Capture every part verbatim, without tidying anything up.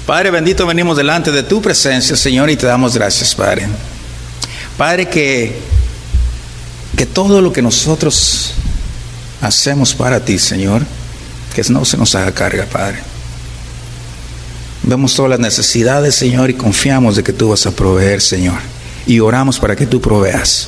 Padre bendito, venimos delante de tu presencia, Señor, y te damos gracias, Padre. Padre, que, que todo lo que nosotros hacemos para ti, Señor, que no se nos haga carga, Padre. Vemos todas las necesidades, Señor, y confiamos de que tú vas a proveer, Señor. Y oramos para que tú proveas.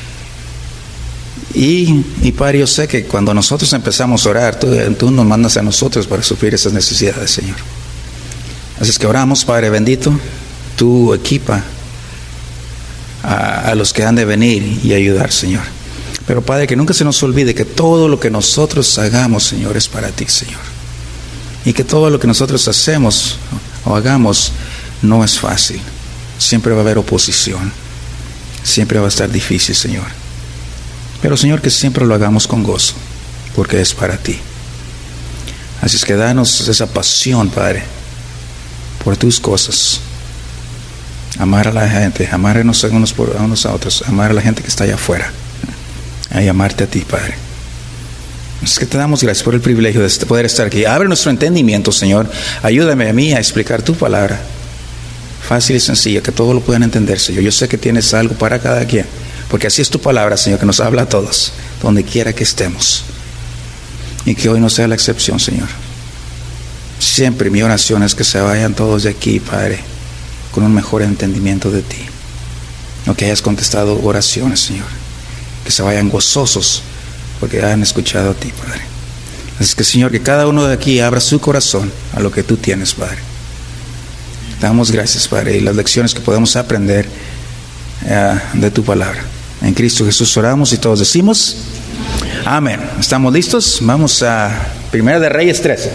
Y, y Padre, yo sé que cuando nosotros empezamos a orar, tú, tú nos mandas a nosotros para suplir esas necesidades, Señor. Así es que oramos, Padre bendito, tú equipa a, a los que han de venir y ayudar, Señor. Pero Padre, que nunca se nos olvide que todo lo que nosotros hagamos, Señor, es para ti, Señor. Y que todo lo que nosotros hacemos o hagamos no es fácil. Siempre va a haber oposición. Siempre va a estar difícil, Señor. Pero, Señor, que siempre lo hagamos con gozo, porque es para ti. Así es que danos esa pasión, Padre, por tus cosas. Amar a la gente, amarnos a unos, por, a unos a otros, amar a la gente que está allá afuera. Y amarte a ti, Padre. Es que te damos gracias por el privilegio de poder estar aquí. Abre nuestro entendimiento, Señor. Ayúdame a mí a explicar tu palabra. Fácil y sencilla, que todos lo puedan entender, Señor. Yo sé que tienes algo para cada quien, porque así es tu palabra, Señor, que nos habla a todos, donde quiera que estemos. Y que hoy no sea la excepción, Señor. Siempre mi oración es que se vayan todos de aquí, Padre, con un mejor entendimiento de ti. No que hayas contestado oraciones, Señor. Que se vayan gozosos porque han escuchado a ti, Padre. Así que, Señor, que cada uno de aquí abra su corazón a lo que tú tienes, Padre. Te damos gracias, Padre, y las lecciones que podemos aprender uh, de tu palabra. En Cristo Jesús oramos y todos decimos amén. ¿Estamos listos? Vamos a Primera de Reyes trece.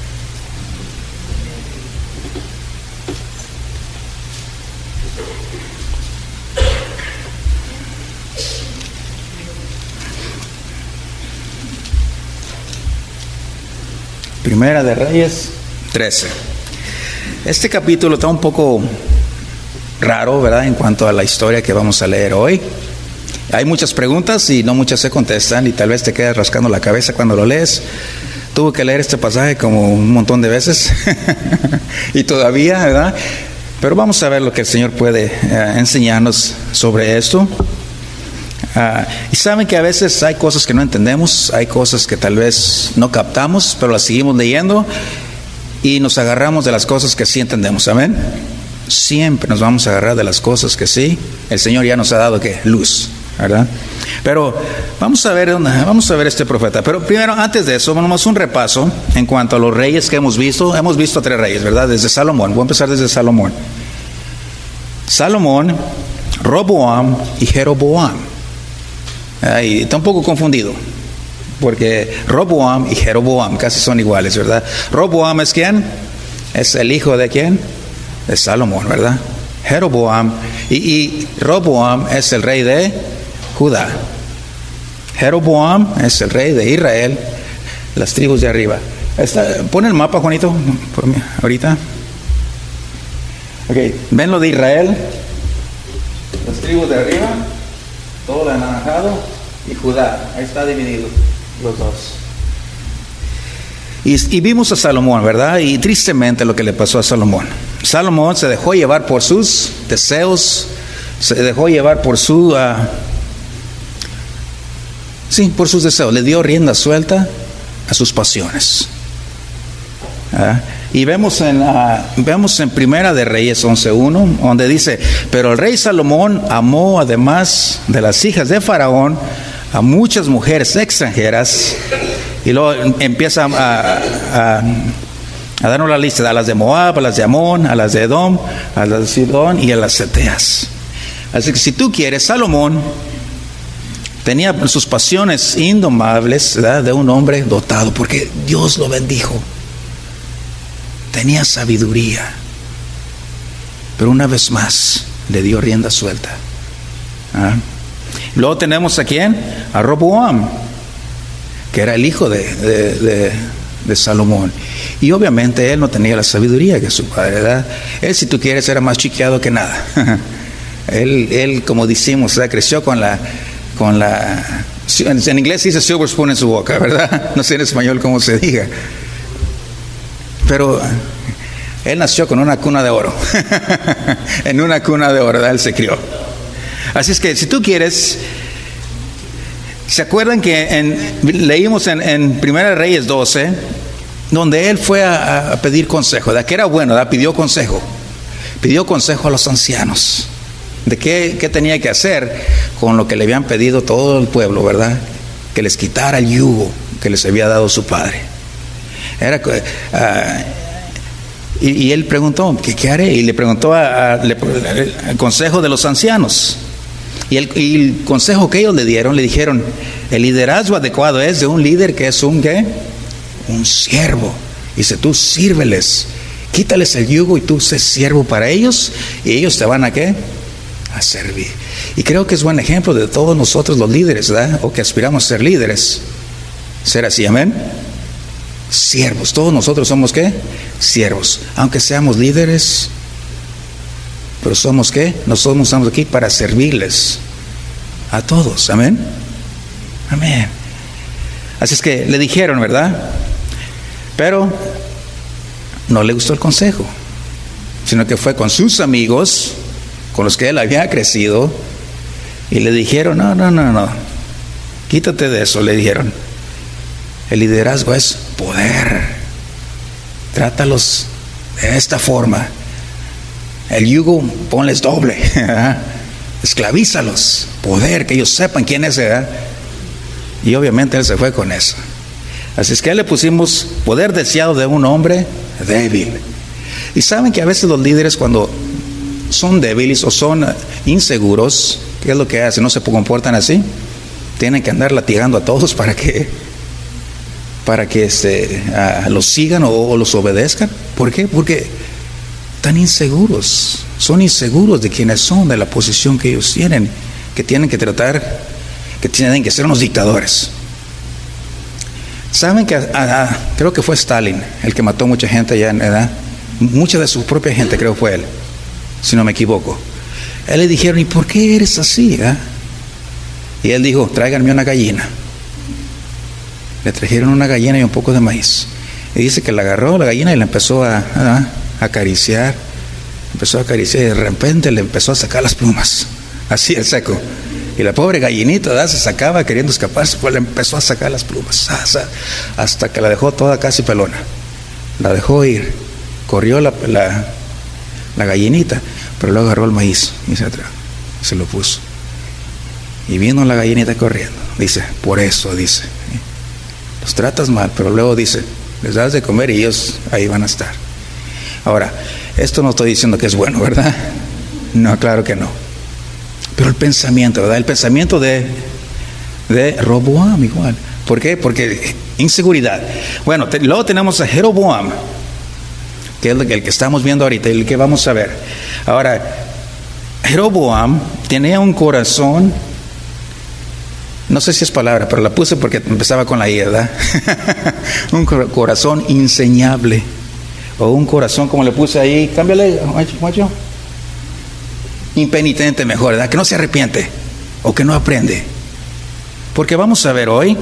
Primera de Reyes trece. Este capítulo está un poco raro, ¿verdad? En cuanto a la historia que vamos a leer hoy. Hay muchas preguntas y no muchas se contestan, y tal vez te quedas rascando la cabeza cuando lo lees. Tuve que leer este pasaje como un montón de veces y todavía, ¿verdad? Pero vamos a ver lo que el Señor puede uh, enseñarnos sobre esto. Uh, y saben que a veces hay cosas que no entendemos, hay cosas que tal vez no captamos, pero las seguimos leyendo y nos agarramos de las cosas que sí entendemos. Amén. Siempre nos vamos a agarrar de las cosas que sí. El Señor ya nos ha dado ¿qué? Luz, ¿verdad? Pero vamos a ver, vamos a ver este profeta. Pero primero, antes de eso, vamos a un repaso en cuanto a los reyes que hemos visto. Hemos visto a tres reyes, ¿verdad? Desde Salomón. Voy a empezar desde Salomón. Salomón, Roboam y Jeroboam. Ahí está un poco confundido, porque Roboam y Jeroboam casi son iguales, ¿verdad? Roboam es ¿quién? Es el hijo de ¿quién? De Salomón, ¿verdad? Jeroboam y, y Roboam es el rey de Judá. Jeroboam es el rey de Israel, las tribus de arriba. Está, pon el mapa, Juanito, por mí, ahorita. Ok, ven lo de Israel, las tribus de arriba, todo lo anaranjado, y Judá, ahí está dividido los dos. Y, y vimos a Salomón, ¿verdad? Y tristemente lo que le pasó a Salomón. Salomón se dejó llevar por sus deseos, se dejó llevar por su, uh, sí, por sus deseos, le dio rienda suelta a sus pasiones. ¿Ah? Y vemos en, uh, vemos en Primera de Reyes once uno, donde dice: pero el rey Salomón amó, además de las hijas de Faraón, a muchas mujeres extranjeras. Y luego empieza a, a, a darnos la lista: a las de Moab, a las de Amón, a las de Edom, a las de Sidón y a las Ceteas. Así que si tú quieres, Salomón tenía sus pasiones indomables, ¿verdad? De un hombre dotado, porque Dios lo bendijo. Tenía sabiduría, pero una vez más le dio rienda suelta. ¿Ah? Luego tenemos a quién, a Roboam, que era el hijo de, de, de, de Salomón. Y obviamente él no tenía la sabiduría que su padre, ¿verdad? Él, si tú quieres, era más chiqueado que nada. él, él, como decimos, ¿verdad? Creció con la, con la, en inglés dice silver spoon en su boca, ¿verdad? No sé en español cómo se diga. Pero Él nació con una cuna de oro. En una cuna de oro, ¿verdad? Él se crió. Así es que si tú quieres, ¿se acuerdan que en, leímos en, en Primera de Reyes doce, donde él fue a, a pedir consejo, de que era bueno, ¿verdad? Pidió consejo. Pidió consejo a los ancianos de qué, qué tenía que hacer con lo que le habían pedido todo el pueblo, ¿verdad? Que les quitara el yugo que les había dado su padre. Era, uh, y, y él preguntó, ¿qué, qué haré? Y le preguntó a, a, le, el consejo de los ancianos. Y el, y el consejo que ellos le dieron, le dijeron, el liderazgo adecuado es de un líder que es un ¿qué? Un siervo. Dice, tú sírveles, quítales el yugo y tú sé siervo para ellos, y ellos te van a ¿qué? A servir. Y creo que es buen ejemplo de todos nosotros los líderes, ¿verdad? O que aspiramos a ser líderes. Ser así, amén. Siervos, todos nosotros somos ¿qué? Siervos. Aunque seamos líderes, pero somos ¿qué? Nosotros estamos aquí para servirles a todos, amén. Amén. Así es que le dijeron, ¿verdad? Pero no le gustó el consejo, sino que fue con sus amigos, con los que él había crecido, y le dijeron, no, no, no, no, quítate de eso, le dijeron. El liderazgo es poder. Trátalos de esta forma. El yugo, ponles doble. Esclavízalos. Poder, que ellos sepan quién es, ¿verdad? Y obviamente él se fue con eso. Así es que a él le pusimos poder deseado de un hombre débil. Y saben que a veces los líderes, cuando son débiles o son inseguros, ¿qué es lo que hacen? No se comportan así. Tienen que andar latigando a todos para que para que este, uh, los sigan o, o los obedezcan. ¿Por qué? Porque están inseguros. Son inseguros de quiénes son, de la posición que ellos tienen, que tienen que tratar, que tienen que ser unos dictadores. Saben que uh, uh, creo que fue Stalin el que mató mucha gente allá en edad. Mucha de su propia gente, creo fue él, si no me equivoco. A él le dijeron, ¿y por qué eres así? Eh? Y él dijo, tráiganme una gallina. Le trajeron una gallina y un poco de maíz. Y dice que la agarró la gallina y la empezó a, a, a acariciar. Empezó a acariciar y de repente le empezó a sacar las plumas. Así el seco. Y la pobre gallinita, ¿verdad? Se sacaba queriendo escaparse, pues le empezó a sacar las plumas. Hasta que la dejó toda casi pelona. La dejó ir. Corrió la, la, la gallinita, pero luego agarró el maíz y se, se lo puso. Y vino la gallinita corriendo. Dice, por eso, dice. Los tratas mal, pero luego dice, les das de comer y ellos ahí van a estar. Ahora, esto no estoy diciendo que es bueno, ¿verdad? No, claro que no. Pero el pensamiento, ¿verdad? El pensamiento de, de Roboam igual. ¿Por qué? Porque inseguridad. Bueno, te, luego tenemos a Jeroboam, que es el que, el que estamos viendo ahorita, el que vamos a ver. Ahora, Jeroboam tenía un corazón, no sé si es palabra, pero la puse porque empezaba con la I, ¿verdad? Un corazón inseñable. O un corazón, como le puse ahí, cámbiale, guacho. Impenitente mejor, ¿verdad? Que no se arrepiente o que no aprende. Porque vamos a ver hoy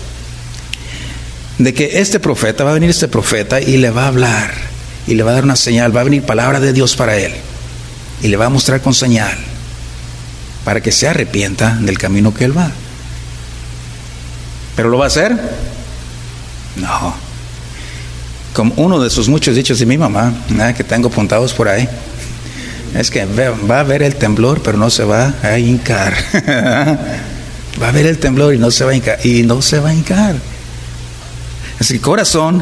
de que este profeta, va a venir este profeta y le va a hablar y le va a dar una señal, va a venir palabra de Dios para él y le va a mostrar con señal para que se arrepienta del camino que él va. ¿Pero lo va a hacer? No. Como uno de sus muchos dichos de mi mamá, ¿eh? Que tengo apuntados por ahí, es que va a ver el temblor, pero no se va a hincar. Va a ver el temblor y no se va a hincar. Y no se va a hincar. Es el corazón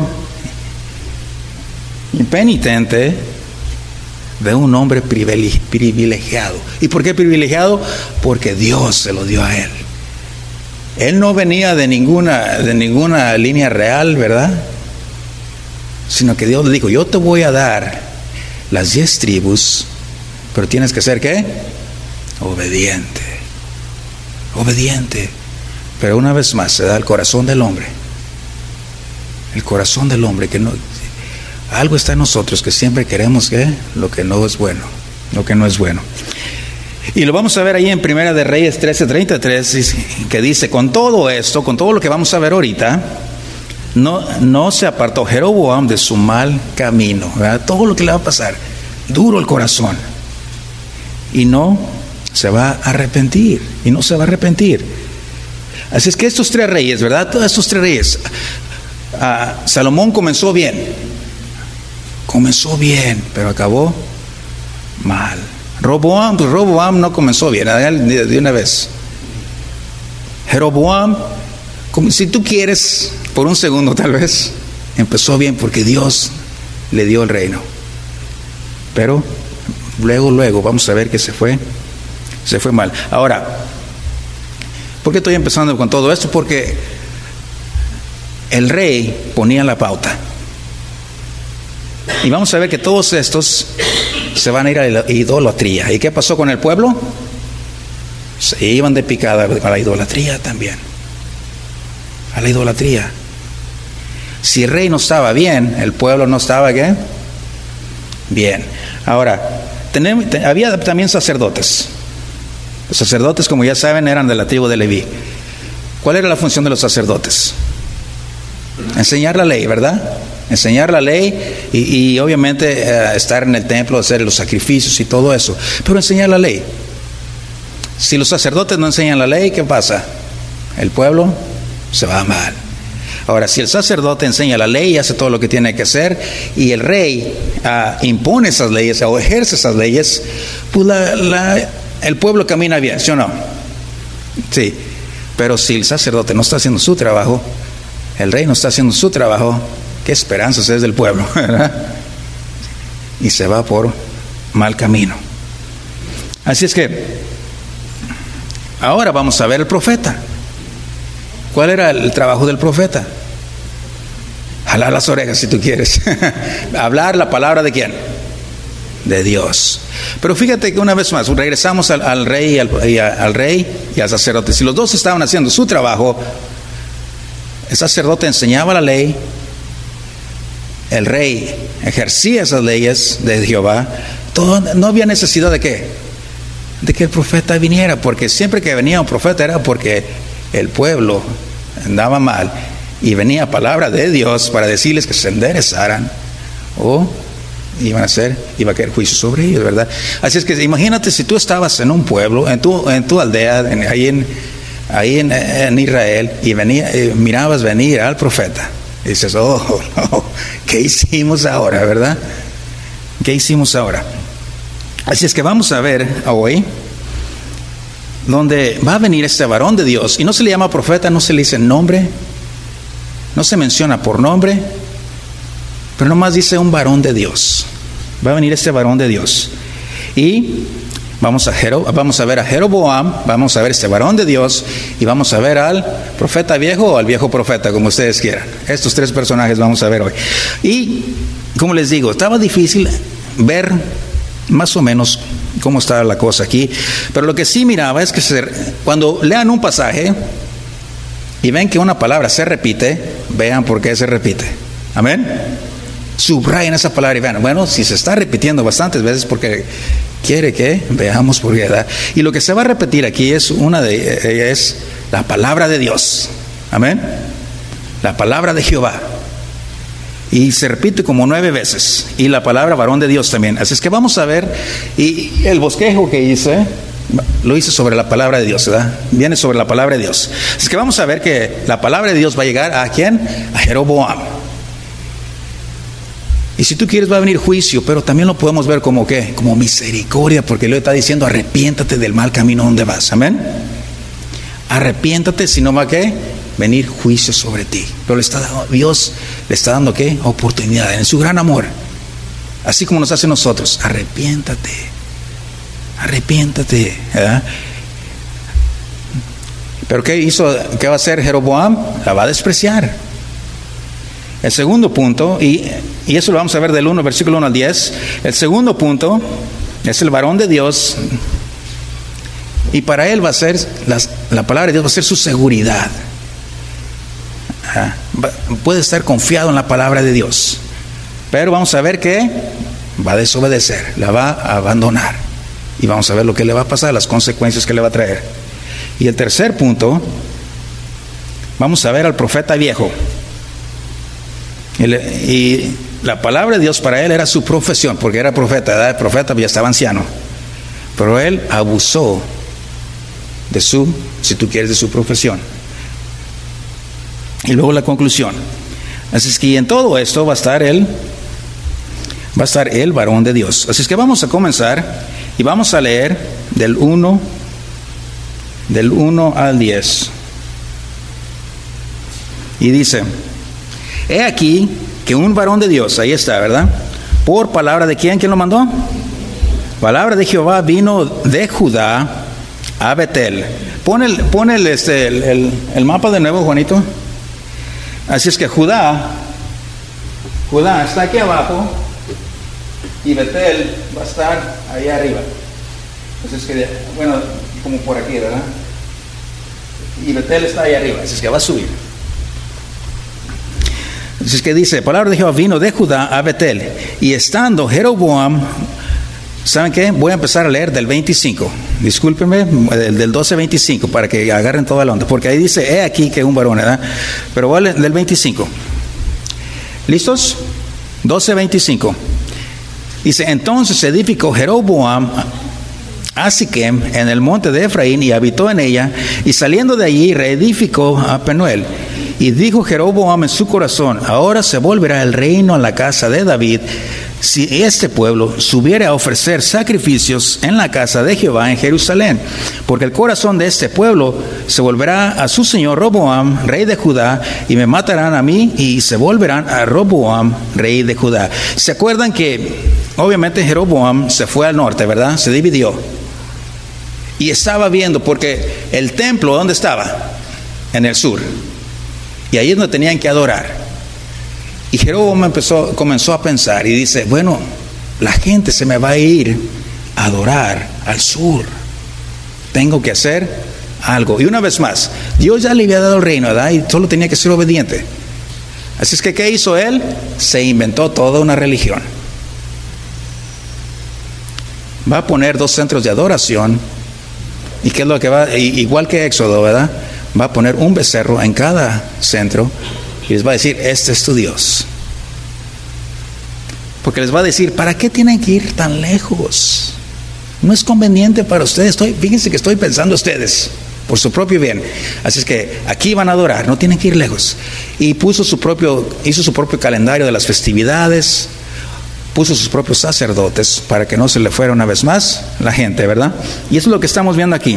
impenitente de un hombre privilegiado. ¿Y por qué privilegiado? Porque Dios se lo dio a él. Él no venía de ninguna, de ninguna línea real, ¿verdad? Sino que Dios le dijo, yo te voy a dar las diez tribus, pero tienes que ser, ¿qué? Obediente. Obediente. Pero una vez más se da el corazón del hombre. El corazón del hombre que no... Algo está en nosotros que siempre queremos, ¿qué? Lo que no es bueno. Lo que no es bueno. Y lo vamos a ver ahí en Primera de Reyes trece treinta y tres, que dice, con todo esto, con todo lo que vamos a ver ahorita, no, no se apartó Jeroboam de su mal camino, ¿verdad? Todo lo que le va a pasar, duro el corazón, y no se va a arrepentir, y no se va a arrepentir. Así es que estos tres reyes, ¿verdad? Todos estos tres reyes, uh, Salomón comenzó bien, comenzó bien, pero acabó mal. Roboam, pues Roboam no comenzó bien, de una vez. Jeroboam, si tú quieres, por un segundo tal vez, empezó bien porque Dios le dio el reino. Pero luego, luego, vamos a ver que se fue, se fue mal. Ahora, ¿por qué estoy empezando con todo esto? Porque el rey ponía la pauta. Y vamos a ver que todos estos se van a ir a la idolatría. ¿Y qué pasó con el pueblo? Se iban de picada a la idolatría también. A la idolatría. Si el rey no estaba bien, el pueblo no estaba ¿qué? Bien. Ahora, tenemos, había también sacerdotes. Los sacerdotes, como ya saben, eran de la tribu de Leví. ¿Cuál era la función de los sacerdotes? Enseñar la ley, ¿verdad? Enseñar la ley y, y obviamente uh, estar en el templo, hacer los sacrificios y todo eso. Pero enseñar la ley. Si los sacerdotes no enseñan la ley, ¿qué pasa? El pueblo se va mal. Ahora, si el sacerdote enseña la ley y hace todo lo que tiene que hacer, y el rey uh, impone esas leyes o ejerce esas leyes, pues la, la, el pueblo camina bien, ¿sí o no? Sí. Pero si el sacerdote no está haciendo su trabajo, el rey no está haciendo su trabajo, ¿qué esperanzas es del pueblo? ¿Verdad? Y se va por mal camino. Así es que ahora vamos a ver el profeta. ¿Cuál era el trabajo del profeta? Jalar las orejas si tú quieres. Hablar la palabra de quién? De Dios. Pero fíjate que una vez más regresamos al, al rey y al, y a, al rey y al sacerdote. Si los dos estaban haciendo su trabajo, el sacerdote enseñaba la ley, el rey ejercía esas leyes de Jehová, todo, no había necesidad de qué, de que el profeta viniera, porque siempre que venía un profeta era porque el pueblo andaba mal y venía palabra de Dios para decirles que se enderezaran o iban a hacer, iba a caer juicio sobre ellos, ¿verdad? Así es que imagínate si tú estabas en un pueblo, en tu, en tu aldea, en, ahí, en, ahí en, en Israel, y venía, eh, mirabas venir al profeta. Y dices, oh, no, ¿qué hicimos ahora, verdad? ¿Qué hicimos ahora? Así es que vamos a ver hoy donde va a venir este varón de Dios. Y no se le llama profeta, no se le dice nombre, no se menciona por nombre, pero nomás dice un varón de Dios. Va a venir este varón de Dios. Y vamos a, Jero, vamos a ver a Jeroboam, vamos a ver este varón de Dios, y vamos a ver al profeta viejo o al viejo profeta, como ustedes quieran. Estos tres personajes vamos a ver hoy. Y, como les digo, estaba difícil ver más o menos cómo estaba la cosa aquí, pero lo que sí miraba es que se, cuando lean un pasaje y ven que una palabra se repite, vean por qué se repite. Amén. Subrayen esa palabra y vean, bueno, si se está repitiendo bastantes veces porque quiere que veamos por qué, ¿verdad? Y lo que se va a repetir aquí es una de ellas, es la palabra de Dios. Amén. La palabra de Jehová. Y se repite como nueve veces. Y la palabra varón de Dios también. Así es que vamos a ver. Y el bosquejo que hice, lo hice sobre la palabra de Dios, ¿verdad? Viene sobre la palabra de Dios. Así es que vamos a ver que la palabra de Dios va a llegar a ¿quién? A Jeroboam. Y si tú quieres va a venir juicio, pero también lo podemos ver como ¿qué? Como misericordia, porque le está diciendo arrepiéntate del mal camino donde vas. Amén. Arrepiéntate, si no va a ¿qué? Venir juicio sobre ti. Pero le está dando, Dios le está dando ¿qué? Oportunidad en su gran amor, así como nos hace a nosotros. Arrepiéntate, arrepiéntate, ¿verdad? Pero ¿qué hizo? ¿Qué va a hacer Jeroboam? La va a despreciar. El segundo punto, y, y eso lo vamos a ver del uno, versículo uno al diez. El segundo punto es el varón de Dios, y para él va a ser las, la palabra de Dios va a ser su seguridad. Puede estar confiado en la palabra de Dios, pero vamos a ver que va a desobedecer, la va a abandonar, y vamos a ver lo que le va a pasar, las consecuencias que le va a traer. Y el tercer punto, vamos a ver al profeta viejo. Y, le, y la palabra de Dios para él era su profesión, porque era profeta, edad de profeta, ya estaba anciano. Pero él abusó de su, si tú quieres, de su profesión. Y luego la conclusión. Así es que en todo esto va a estar él, va a estar el varón de Dios. Así es que vamos a comenzar y vamos a leer del uno, del uno al diez. Y dice: he aquí que un varón de Dios, ahí está, ¿verdad? Por palabra de quién, ¿quién lo mandó? Palabra de Jehová vino de Judá a Betel. Pon el, pon el, este, el, el, el mapa de nuevo, Juanito. Así es que Judá, Judá está aquí abajo y Betel va a estar ahí arriba. Así es que, bueno, como por aquí, ¿verdad? Y Betel está ahí arriba, así es que va a subir. Así es que dice: palabra de Jehová vino de Judá a Betel, y estando Jeroboam, ¿saben qué? Voy a empezar a leer del veinticinco. Discúlpenme, del doce veinticinco, para que agarren toda la onda. Porque ahí dice: he aquí que un varón, ¿verdad? Pero voy a leer del veinticinco. ¿Listos? doce veinticinco. Dice: entonces edificó Jeroboam a Siquem en el monte de Efraín, y habitó en ella, y saliendo de allí reedificó a Penuel. Y dijo Jeroboam en su corazón: ahora se volverá el reino a la casa de David, si este pueblo subiere a ofrecer sacrificios en la casa de Jehová en Jerusalén, porque el corazón de este pueblo se volverá a su señor Roboam, rey de Judá, y me matarán a mí, y se volverán a Roboam, rey de Judá. ¿Se acuerdan que obviamente Jeroboam se fue al norte, verdad? Se dividió. Y estaba viendo, porque el templo, ¿dónde estaba? En el sur. Y ahí es donde tenían que adorar. Y Jeroboam empezó, comenzó a pensar y dice: bueno, la gente se me va a ir a adorar al sur. Tengo que hacer algo. Y una vez más, Dios ya le había dado el reino, ¿verdad? Y solo tenía que ser obediente. Así es que, ¿qué hizo él? Se inventó toda una religión. Va a poner dos centros de adoración. ¿Y qué es lo que va? Igual que Éxodo, ¿verdad? Va a poner un becerro en cada centro. Y les va a decir: este es tu Dios. Porque les va a decir: ¿para qué tienen que ir tan lejos? No es conveniente para ustedes. Estoy, fíjense que estoy pensando ustedes por su propio bien. Así es que aquí van a adorar, no tienen que ir lejos. Y puso su propio, hizo su propio calendario de las festividades, puso sus propios sacerdotes para que no se le fuera una vez más la gente, ¿verdad? Y eso es lo que estamos viendo aquí.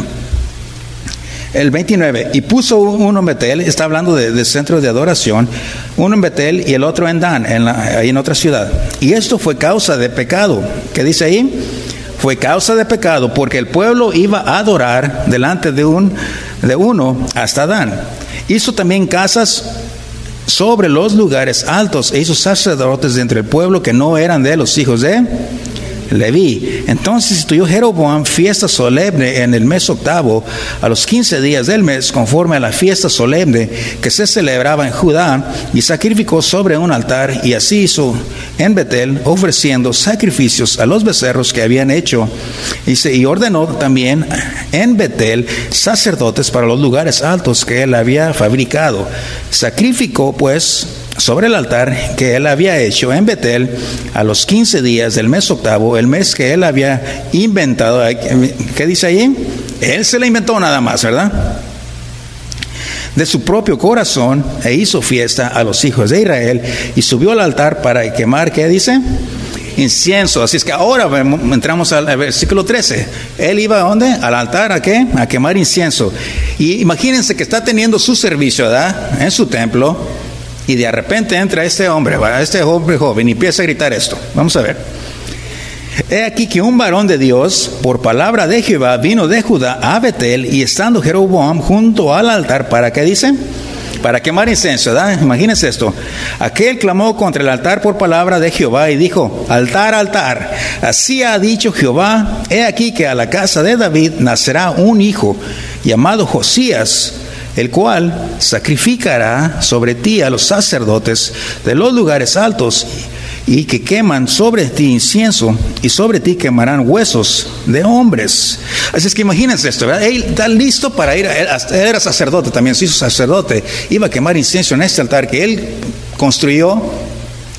El veintinueve, y puso uno en Betel, está hablando de, de centros de adoración, uno en Betel y el otro en Dan, en la, ahí en otra ciudad. Y esto fue causa de pecado. ¿Qué dice ahí? Fue causa de pecado, porque el pueblo iba a adorar delante de, un, de uno hasta Dan. Hizo también casas sobre los lugares altos, e hizo sacerdotes de entre el pueblo que no eran de los hijos de Leví. Entonces instituyó Jeroboam fiesta solemne en el mes octavo, a los quince días del mes, conforme a la fiesta solemne que se celebraba en Judá, y sacrificó sobre un altar, y así hizo en Betel, ofreciendo sacrificios a los becerros que habían hecho. Y, se, y ordenó también en Betel sacerdotes para los lugares altos que él había fabricado. Sacrificó pues sobre el altar que él había hecho en Betel a los quince días del mes octavo, el mes que él había inventado. ¿Qué dice ahí? Él se la inventó nada más, ¿verdad? De su propio corazón, e hizo fiesta a los hijos de Israel, y subió al altar para quemar, ¿qué dice? Incienso. Así es que ahora entramos al versículo trece. Él iba ¿a dónde? Al altar, ¿a qué? A quemar incienso. Y imagínense que está teniendo su servicio, ¿verdad? En su templo. Y de repente entra este hombre, este hombre joven, y empieza a gritar esto. Vamos a ver. He aquí que un varón de Dios, por palabra de Jehová, vino de Judá a Betel, y estando Jeroboam junto al altar, ¿para qué dice? Para quemar incienso, ¿verdad? Imagínense esto. Aquel clamó contra el altar por palabra de Jehová y dijo: altar, altar, así ha dicho Jehová, he aquí que a la casa de David nacerá un hijo llamado Josías, el cual sacrificará sobre ti a los sacerdotes de los lugares altos, y que queman sobre ti incienso, y sobre ti quemarán huesos de hombres. Así es que imagínense esto, ¿verdad? Él está listo para ir, él era sacerdote también, se hizo sacerdote, iba a quemar incienso en este altar que él construyó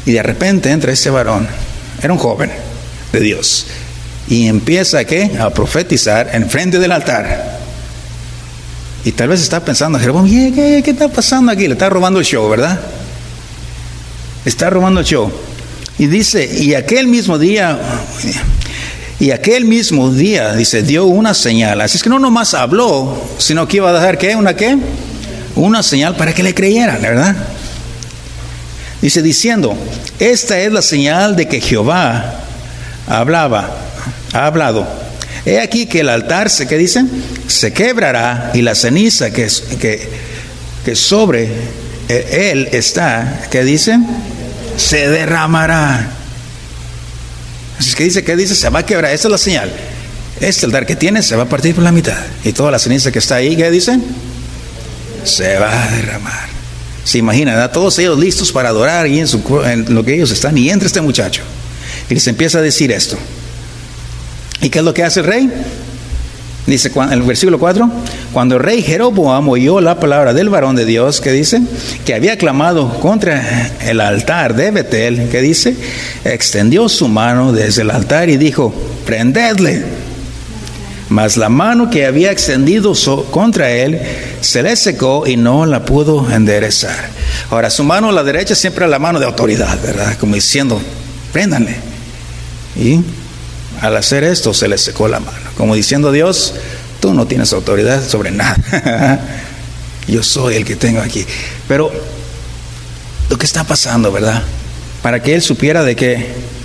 Y de repente entra ese varón, era un joven de Dios, y empieza ¿qué? A profetizar en frente del altar. Y tal vez está pensando, Jeroboam, ¿qué, ¿qué está pasando aquí? Le está robando el show, ¿verdad? Está robando el show. Y dice, y aquel mismo día, y aquel mismo día, dice, dio una señal. Así es que no nomás habló, sino que iba a dejar, ¿qué? ¿Una qué? Una señal para que le creyeran, ¿verdad? Dice, diciendo, esta es la señal de que Jehová hablaba, ha hablado. He aquí que el altar, ¿qué dice? Se quebrará y la ceniza que, que, que sobre él está, ¿qué dice? Se derramará. Así es que dice, ¿qué dice? Se va a quebrar. Esta es la señal. Este altar que tiene se va a partir por la mitad. Y toda la ceniza que está ahí, ¿qué dice? Se va a derramar. Se imagina, ¿verdad? Todos ellos listos para adorar y en, su, en lo que ellos están. Y entra este muchacho y les empieza a decir esto. ¿Y qué es lo que hace el rey? Dice en el versículo cuatro, cuando el rey Jeroboam oyó la palabra del varón de Dios, que dice, que había clamado contra el altar de Betel, que dice, extendió su mano desde el altar y dijo, prendedle. Mas la mano que había extendido so, contra él se le secó y no la pudo enderezar. Ahora, su mano a la derecha siempre es la mano de autoridad, ¿verdad? Como diciendo, préndanle. Y al hacer esto se le secó la mano, como diciendo, Dios, tú no tienes autoridad sobre nada. Yo soy el que tengo aquí. Pero lo que está pasando, ¿verdad? Para que él supiera de que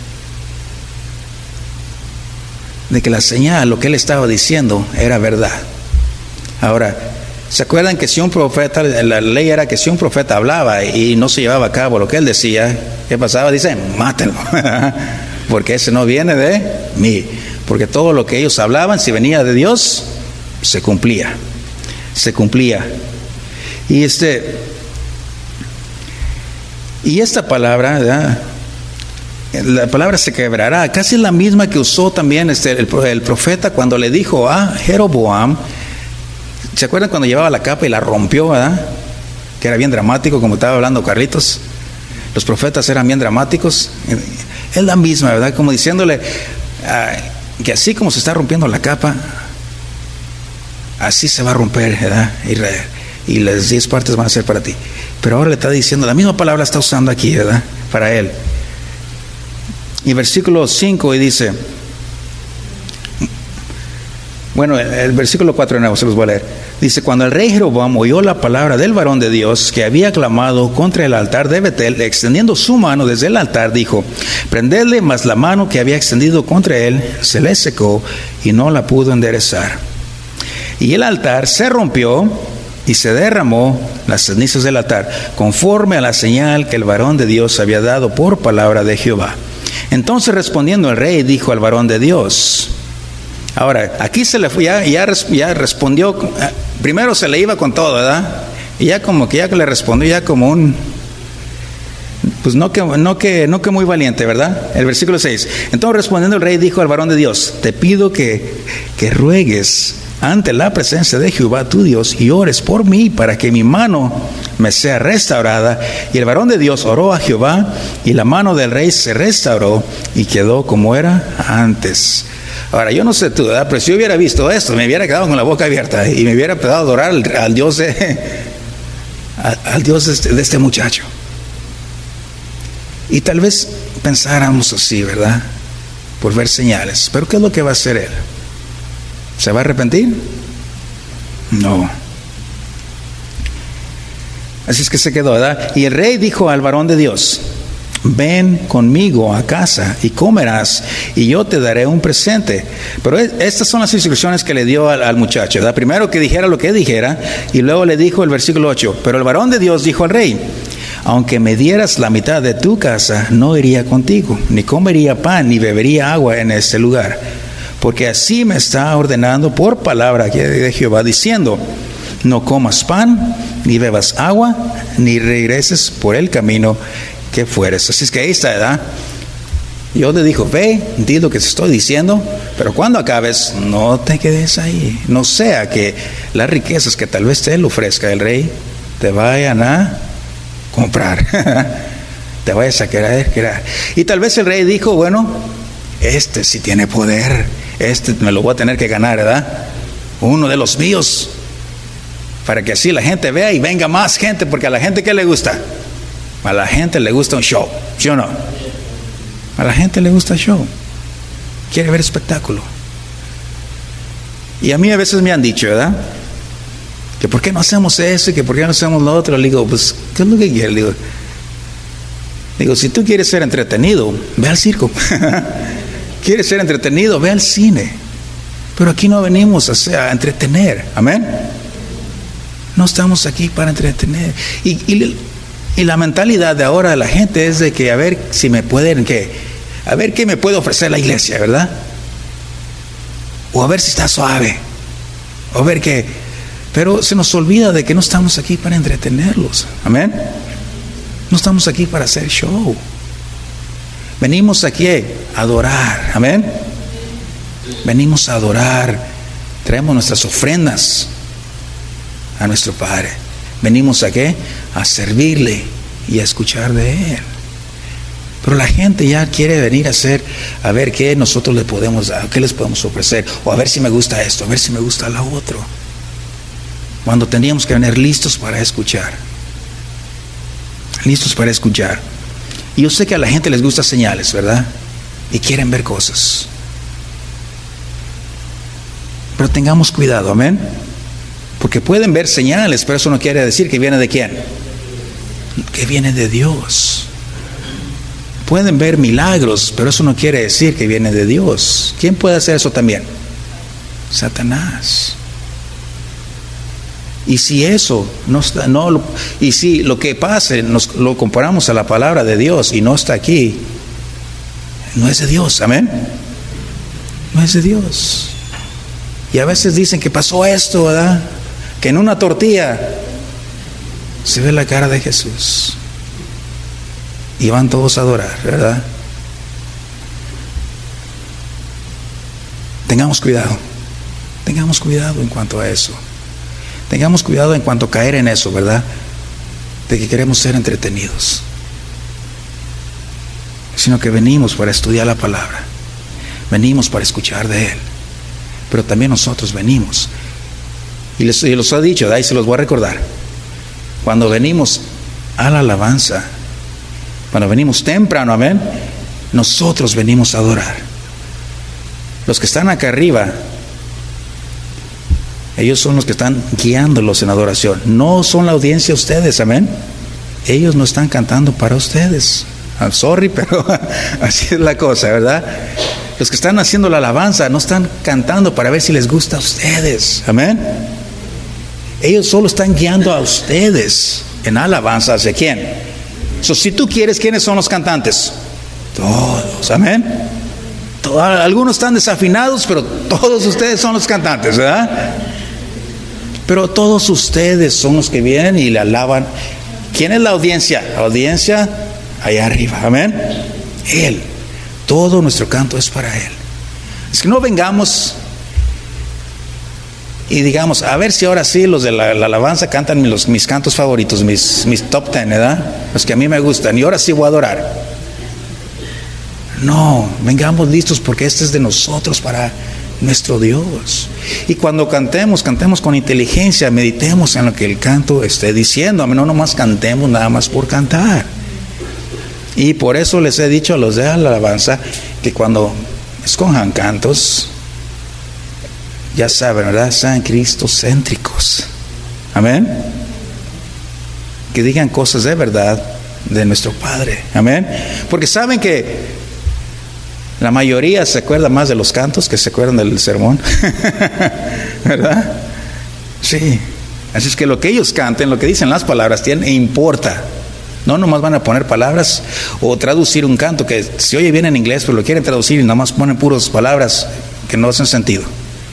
de que la señal, lo que él estaba diciendo era verdad. Ahora, ¿se acuerdan que si un profeta, la ley era que si un profeta hablaba y no se llevaba a cabo lo que él decía, ¿qué pasaba? Dice, mátenlo. Porque ese no viene de mí. Porque todo lo que ellos hablaban, si venía de Dios, se cumplía. Se cumplía. Y este y esta palabra, ¿verdad? La palabra se quebrará, casi la misma que usó también este, el, el profeta cuando le dijo a Jeroboam. ¿Se acuerdan cuando llevaba la capa y la rompió, verdad? Que era bien dramático, como estaba hablando Carlitos. Los profetas eran bien dramáticos. Es la misma, ¿verdad? Como diciéndole uh, que así como se está rompiendo la capa, así se va a romper, ¿verdad? Israel. Y las diez partes van a ser para ti. Pero ahora le está diciendo, la misma palabra está usando aquí, ¿verdad? Para él. Y versículo cinco, y dice, bueno, el, el versículo cuatro de nuevo se los voy a leer. Dice, cuando el rey Jeroboam oyó la palabra del varón de Dios que había clamado contra el altar de Betel, extendiendo su mano desde el altar, dijo, prendedle, mas la mano que había extendido contra él se le secó y no la pudo enderezar. Y el altar se rompió y se derramó las cenizas del altar, conforme a la señal que el varón de Dios había dado por palabra de Jehová. Entonces respondiendo el rey dijo al varón de Dios, ahora aquí se le fue, ya, ya, ya respondió, primero se le iba con todo, ¿verdad? Y ya como que ya le respondió ya como un, pues no que, no que, no que muy valiente, ¿verdad? El versículo seis, entonces respondiendo el rey dijo al varón de Dios, te pido que, que ruegues ante la presencia de Jehová tu Dios y ores por mí para que mi mano me sea restaurada. Y el varón de Dios oró a Jehová y la mano del rey se restauró y quedó como era antes. Ahora, yo no sé tú, ¿verdad? Pero si yo hubiera visto esto, me hubiera quedado con la boca abierta y me hubiera empezado a adorar al, al Dios de al, al Dios de este, de este muchacho. Y tal vez pensáramos así, ¿verdad? Por ver señales. Pero ¿qué es lo que va a hacer él? ¿Se va a arrepentir? No. Así es que se quedó, ¿verdad? Y el rey dijo al varón de Dios, ven conmigo a casa y comerás y yo te daré un presente. Pero estas son las instrucciones que le dio al, al muchacho, ¿verdad? Primero que dijera lo que dijera y luego le dijo el versículo ocho, pero el varón de Dios dijo al rey, aunque me dieras la mitad de tu casa, no iría contigo, ni comería pan, ni bebería agua en este lugar. Porque así me está ordenando por palabra de Jehová, diciendo, no comas pan, ni bebas agua, ni regreses por el camino que fueres. Así es que ahí está, ¿verdad? Dios le dijo, ve, di lo que te estoy diciendo, pero cuando acabes, no te quedes ahí. No sea que las riquezas que tal vez te le ofrezca el rey, te vayan a comprar. te vayas a querer quedar. Y tal vez el rey dijo, bueno, este sí tiene poder, este me lo voy a tener que ganar, ¿verdad? Uno de los míos, para que así la gente vea y venga más gente, porque a la gente, ¿qué le gusta? A la gente le gusta un show, ¿sí o no? A la gente le gusta el show, quiere ver espectáculo. Y a mí a veces me han dicho, ¿verdad?, que por qué no hacemos eso y que por qué no hacemos lo otro. Le digo, pues, ¿qué es lo que quieres? Le digo, digo, si tú quieres ser entretenido, ve al circo. ¿Quieres ser entretenido? Ve al cine. Pero aquí no venimos a, ser, a entretener, amén. No estamos aquí para entretener. Y, y, y la mentalidad de ahora de la gente es de que a ver si me pueden, que a ver qué me puede ofrecer la iglesia, ¿verdad? O a ver si está suave, o a ver qué. Pero se nos olvida de que no estamos aquí para entretenerlos, amén. No estamos aquí para hacer show. Venimos aquí a adorar, amén. Venimos a adorar. Traemos nuestras ofrendas a nuestro Padre. Venimos aquí a servirle y a escuchar de Él. Pero la gente ya quiere venir a hacer, a ver qué nosotros le podemos dar, qué les podemos ofrecer, o a ver si me gusta esto, a ver si me gusta lo otro. Cuando teníamos que venir listos para escuchar. Listos para escuchar. Y yo sé que a la gente les gustan señales, ¿verdad? Y quieren ver cosas. Pero tengamos cuidado, amén. Porque pueden ver señales, pero eso no quiere decir que viene de quién. Que viene de Dios. Pueden ver milagros, pero eso no quiere decir que viene de Dios. ¿Quién puede hacer eso también? Satanás. Y si eso no está, no, y si lo que pase nos lo comparamos a la palabra de Dios y no está aquí, no es de Dios, amén. No es de Dios. Y a veces dicen que pasó esto, ¿verdad? Que en una tortilla se ve la cara de Jesús y van todos a adorar, ¿verdad? Tengamos cuidado, tengamos cuidado en cuanto a eso. Tengamos cuidado en cuanto a caer en eso, ¿verdad? De que queremos ser entretenidos. Sino que venimos para estudiar la palabra. Venimos para escuchar de Él. Pero también nosotros venimos. Y les, y los he dicho, de ahí se los voy a recordar. Cuando venimos a la alabanza, cuando venimos temprano, amén, nosotros venimos a adorar. Los que están acá arriba, ellos son los que están guiándolos en adoración. No son la audiencia ustedes, amén. Ellos no están cantando para ustedes. I'm sorry, pero así es la cosa, ¿verdad? Los que están haciendo la alabanza no están cantando para ver si les gusta a ustedes, amén. Ellos solo están guiando a ustedes en alabanza. ¿Hacia quién? So, si tú quieres, ¿quiénes son los cantantes? Todos, amén. Todos, algunos están desafinados, pero todos ustedes son los cantantes, ¿verdad? Pero todos ustedes son los que vienen y le alaban. ¿Quién es la audiencia? La audiencia allá arriba, amén. Él. Todo nuestro canto es para Él. Es que no vengamos y digamos, a ver si ahora sí los de la, la alabanza cantan los, mis cantos favoritos, mis, mis top ten, ¿verdad? Los que a mí me gustan, y ahora sí voy a adorar. No, vengamos listos, porque este es de nosotros para nuestro Dios. Y cuando cantemos, cantemos con inteligencia, meditemos en lo que el canto esté diciendo. No nomás cantemos nada más por cantar. Y por eso les he dicho a los de la alabanza que cuando escojan cantos, ya saben, ¿verdad? Sean cristocéntricos. Amén. Que digan cosas de verdad de nuestro Padre. Amén. Porque saben que la mayoría se acuerda más de los cantos que se acuerdan del sermón. ¿Verdad? Sí. Así es que lo que ellos canten, lo que dicen las palabras, tiene, importa. No nomás van a poner palabras o traducir un canto que se oye bien en inglés, pero lo quieren traducir y nomás ponen puras palabras que no hacen sentido.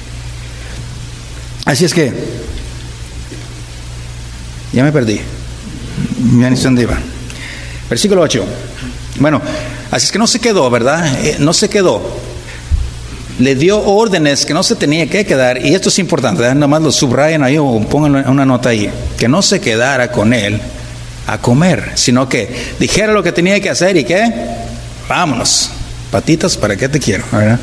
Así es que ya me perdí. Ya ni sé dónde iba. Versículo ocho. Bueno, así es que no se quedó, ¿verdad? Eh, no se quedó. Le dio órdenes que no se tenía que quedar. Y esto es importante, ¿verdad? Nada más lo subrayan ahí o pongan una nota ahí. Que no se quedara con él a comer, sino que dijera lo que tenía que hacer y que vámonos, patitas, ¿para qué te quiero? ¿Verdad?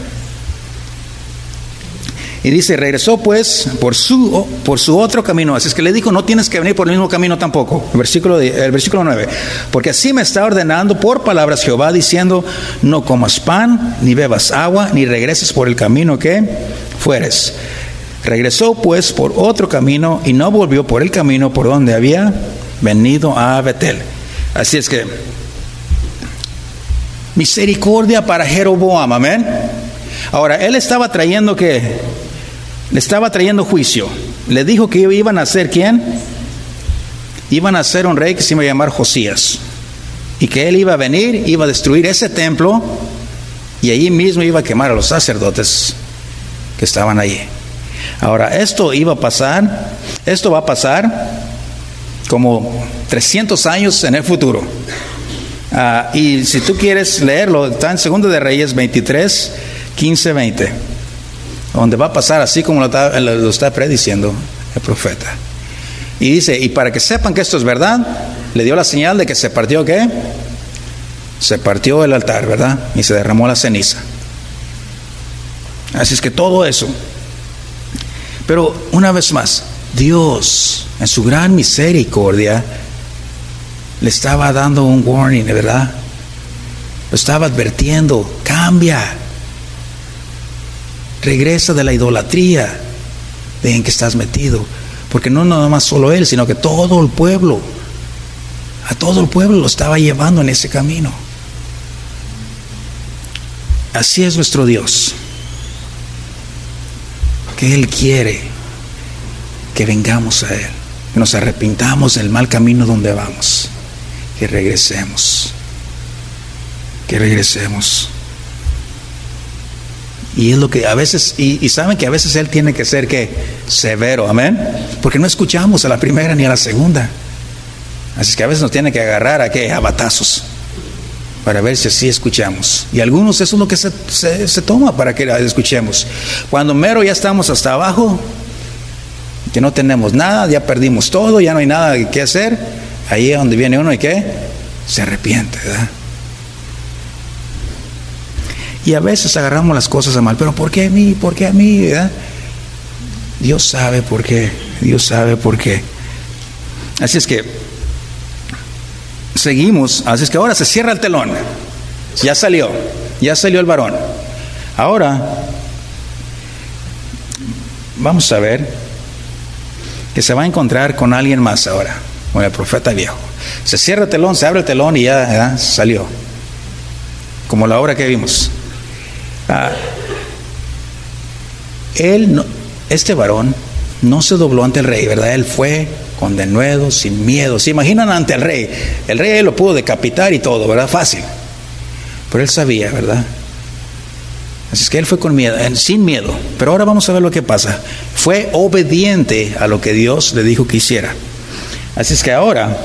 Y dice, regresó pues por su, por su otro camino. Así es que le dijo, no tienes que venir por el mismo camino tampoco. El versículo, el versículo nueve. Porque así me está ordenando por palabras Jehová, diciendo, no comas pan, ni bebas agua, ni regreses por el camino que fueres. Regresó pues por otro camino y no volvió por el camino por donde había venido a Betel. Así es que, misericordia para Jeroboam, amén. Ahora, él estaba trayendo que... Le estaba trayendo juicio. Le dijo que iban a ser ¿quién? Iban a ser un rey que se iba a llamar Josías. Y que él iba a venir, iba a destruir ese templo. Y allí mismo iba a quemar a los sacerdotes que estaban allí. Ahora, esto iba a pasar. Esto va a pasar como trescientos años en el futuro. Uh, y si tú quieres leerlo, está en Segundo de Reyes veintitrés, quince, veinte. Donde va a pasar así como lo está, lo está prediciendo el profeta. Y dice, y para que sepan que esto es verdad, le dio la señal de que se partió, ¿qué? Se partió el altar, ¿verdad? Y se derramó la ceniza. Así es que todo eso. Pero una vez más, Dios, en su gran misericordia, le estaba dando un warning, ¿verdad? Lo estaba advirtiendo, cambia. Regresa de la idolatría de en que estás metido, porque no nada más solo él, sino que todo el pueblo, a todo el pueblo lo estaba llevando en ese camino. Así es nuestro Dios, que Él quiere que vengamos a Él, que nos arrepintamos del mal camino donde vamos, que regresemos, que regresemos. Y es lo que a veces, y, y saben que a veces Él tiene que ser que severo, amén, porque no escuchamos a la primera ni a la segunda. Así es que a veces nos tiene que agarrar a qué, a batazos, para ver si así escuchamos. Y algunos eso es lo que se, se, se toma para que escuchemos. Cuando mero ya estamos hasta abajo, que no tenemos nada, ya perdimos todo, ya no hay nada que hacer, ahí es donde viene uno y qué, se arrepiente, ¿verdad? Y a veces agarramos las cosas a mal, pero ¿por qué a mí? ¿Por qué a mí? ¿Verdad? Dios sabe por qué, Dios sabe por qué. Así es que seguimos, así es que ahora se cierra el telón. Ya salió, ya salió el varón. Ahora vamos a ver que se va a encontrar con alguien más ahora, con el profeta viejo. Se cierra el telón, se abre el telón y ya, ¿verdad? Salió. Como la obra que vimos. Ah, él, no, este varón, no se dobló ante el rey, ¿verdad? Él fue con denuedo, sin miedo. ¿Se imaginan ante el rey? El rey lo pudo decapitar y todo, ¿verdad? Fácil. Pero él sabía, ¿verdad? Así es que él fue con miedo, sin miedo. Pero ahora vamos a ver lo que pasa. Fue obediente a lo que Dios le dijo que hiciera. Así es que ahora,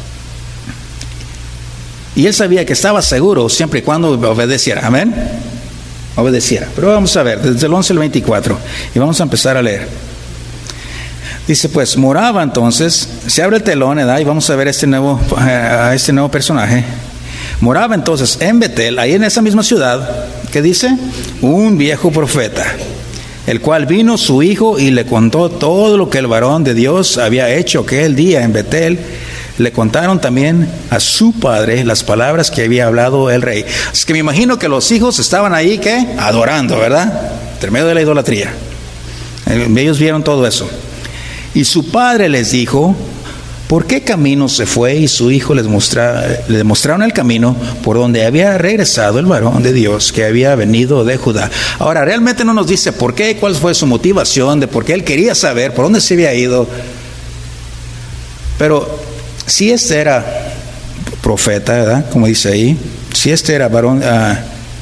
y él sabía que estaba seguro siempre y cuando obedeciera. Amén. Obedeciera. Pero vamos a ver, desde el once al veinticuatro. Y vamos a empezar a leer. Dice pues, moraba entonces, se abre el telón, ¿verdad? Y vamos a ver este nuevo, a este nuevo personaje. Moraba entonces en Betel, ahí en esa misma ciudad, ¿qué dice? Un viejo profeta, el cual vino su hijo y le contó todo lo que el varón de Dios había hecho aquel día en Betel. Le contaron también a su padre las palabras que había hablado el rey. Es que me imagino que los hijos estaban ahí, ¿qué? Adorando, ¿verdad? Entre medio de la idolatría. Ellos vieron todo eso. Y su padre les dijo, ¿por qué camino se fue? Y su hijo les mostra, le mostraron el camino por donde había regresado el varón de Dios que había venido de Judá. Ahora, realmente no nos dice por qué, cuál fue su motivación, de por qué él quería saber por dónde se había ido. Pero si este era profeta, ¿verdad? Como dice ahí, si este era varón, uh,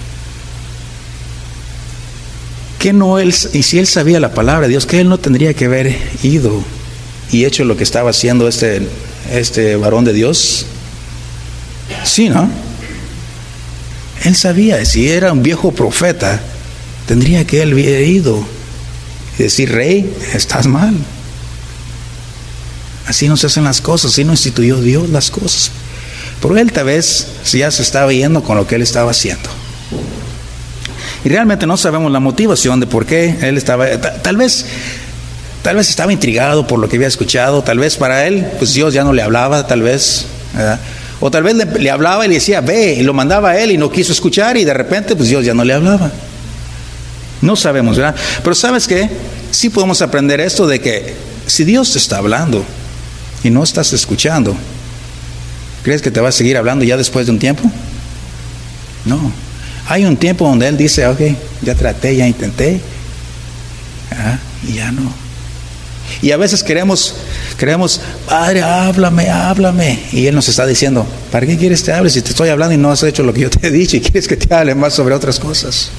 que no él, y si él sabía la palabra de Dios, que él no tendría que haber ido y hecho lo que estaba haciendo este, este varón de Dios. Sí, ¿no? Él sabía, si era un viejo profeta, tendría que él haber ido y decir, rey, estás mal. Así no se hacen las cosas, así no instituyó Dios las cosas. Pero él tal vez ya se estaba yendo con lo que él estaba haciendo. Y realmente no sabemos la motivación de por qué él estaba, tal vez, tal vez estaba intrigado por lo que había escuchado, tal vez para él, pues Dios ya no le hablaba, tal vez, ¿verdad? O tal vez le, le hablaba y le decía, ve, y lo mandaba a él y no quiso escuchar y de repente pues Dios ya no le hablaba. No sabemos, ¿verdad? Pero ¿sabes qué? Sí podemos aprender esto de que si Dios te está hablando y no estás escuchando, ¿crees que te va a seguir hablando ya después de un tiempo? No. Hay un tiempo donde Él dice, ok, ya traté, ya intenté, ah, y ya no. Y a veces queremos, queremos, Padre, háblame, háblame. Y Él nos está diciendo, ¿para qué quieres que te hable si te estoy hablando y no has hecho lo que yo te he dicho y quieres que te hable más sobre otras cosas?